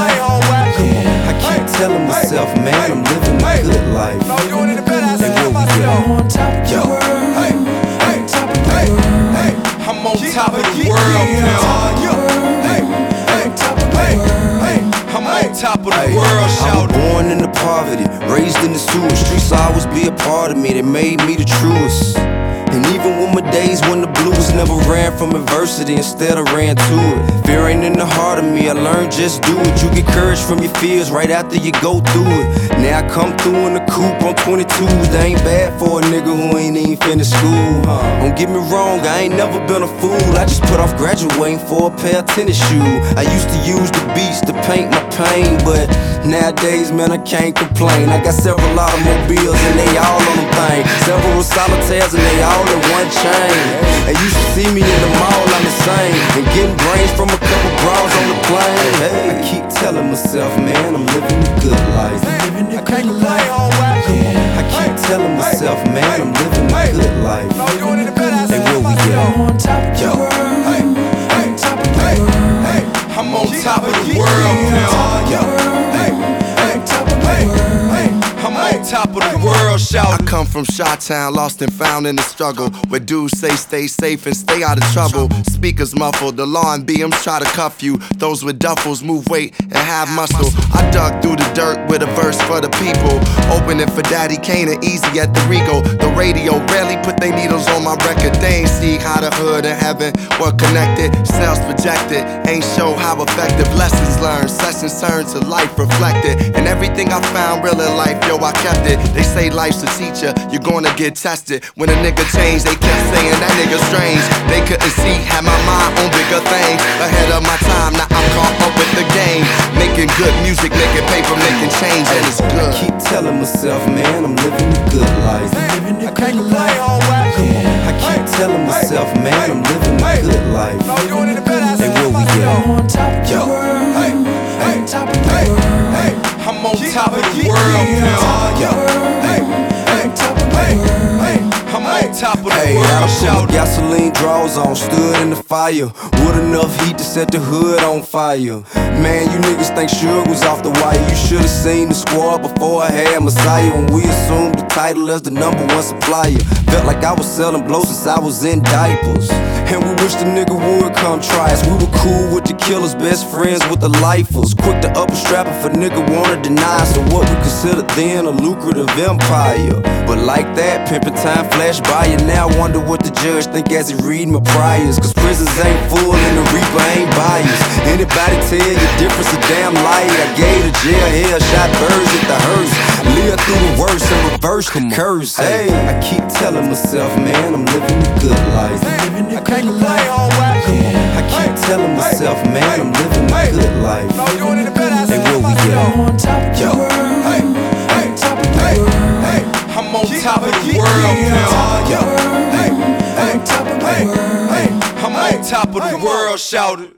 I keep telling myself, man, I'm living a good life. And where we at? Yo, I'm on top of the world now. I'm on top of the world, I was born into poverty, raised in the sewer. Streets always be a part of me, they made me the truest. And even when my days when the blues, never ran from adversity, instead I ran to it. Fear ain't in the heart of me, I learned just do it. You get courage from your fears right after you go through it. Now I come through in the coupe on 22s. That ain't bad for a nigga who ain't even finished school. Don't get me wrong, I ain't never been a fool. I just put off graduating for a pair of tennis shoes. I used to use the beats to paint my pain, but nowadays, man, I can't complain. I got several automobiles and they all on them things. Several solitaires and they all in one chain. They used to see me in the mall, I'm the same. And getting brains from a couple bras on the plane. Hey, I keep telling myself, man, I'm living a good life. I keep telling myself, man, I'm living a good life. And where we at? Yo, I'm on top of the world now. I'm on top of the world, shout. I come from Chi-Town, lost and found in the struggle, where dudes say stay safe and stay out of trouble. Speakers muffled, the law and BMs try to cuff you. Those with duffels move weight and have muscle. I dug through the dirt with a verse for the people, opening for Daddy Kane and Easy at the Rego. The radio rarely put they needles on my record. They ain't see how the hood and heaven were connected. Sales projected, ain't show how effective. Lessons learned, sessions turned to life reflected. And everything I found real in life, yo, I kept it. They say life's a teacher, you're gonna get tested. When a nigga changed, they kept saying that nigga strange. They couldn't see, had my mind on bigger things. Ahead of my time, now I'm caught up with the game. Making good music, making paper, making change, and it's good. I keep telling myself, man, I'm living a good life. I keep telling myself, man, I'm living a good life. And where we at? Yo, I'm on top of the world now. I'm on top of the world, shout. Gasoline draws on, stood in the fire with enough heat to set the hood on fire. Man, you niggas think Suge was off the wire. You should've seen the squad before I had Messiah. When we assumed the title as the #1 supplier, felt like I was selling blow since I was in diapers. And we wish the nigga would come try us. We were cool with the killers, best friends with the lifers. Quick to upper strap if a nigga wanna deny us. So what we considered then a lucrative empire. But like that, pimpin' time flashed by you. Now I wonder what the judge think as he read my priors. Cause prisons ain't full and the reaper ain't biased. Anybody tell you difference, a damn liar. I gave the jail hell, shot birds at the hearse. Live through the worst and reverse the curse. Hey, I keep telling myself, man, I'm living a good life. I keep telling myself, man, I'm living a good life. And where we at? Yo, I'm on top of the world now. I'm on top of the world, shout it.